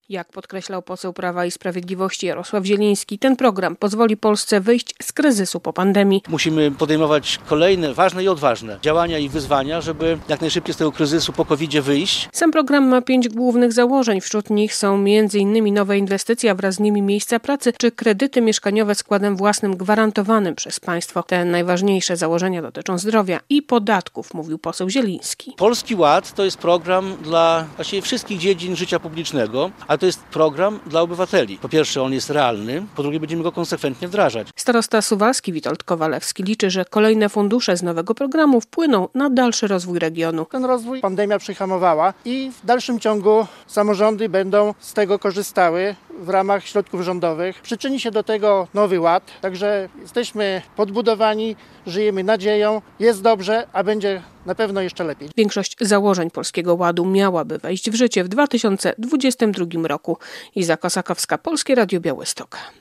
Jak podkreślał poseł Prawa i Sprawiedliwości Jarosław Zieliński, ten program pozwoli Polsce wyjść z kryzysu po pandemii. Musimy podejmować kolejne ważne i odważne działania i wyzwania, żeby jak najszybciej z tego kryzysu po COVID-zie wyjść. Sam program ma 5 głównych założeń. Wśród nich są m.in. nowe inwestycje, a wraz z nimi miejsca pracy czy kredyty mieszkaniowe z wkładem własnym gwarantowanym przez państwo. Te najważniejsze założenia dotyczą zdrowia i podatków, mówił poseł Zieliński. Polski Ład to jest program dla właściwie wszystkich dziedzin życia publicznego, a to jest program dla obywateli. Po pierwsze, on jest realny, po drugie, będziemy go konsekwentnie wdrażać. Starosta suwalski Witold Kowalewski liczy, że kolejne fundusze z nowego programu wpłyną na dalszy rozwój regionu. Ten rozwój pandemia przyhamowała i w dalszym ciągu samorządy będą z tego korzystały w ramach środków rządowych. Przyczyni się do tego Nowy Ład, także jesteśmy podbudowani, żyjemy nadzieją, jest dobrze, a będzie na pewno jeszcze lepiej. Większość założeń Polskiego Ładu miałaby wejść w życie w 2022 roku. Iza Kosakowska, Polskie Radio Białystok.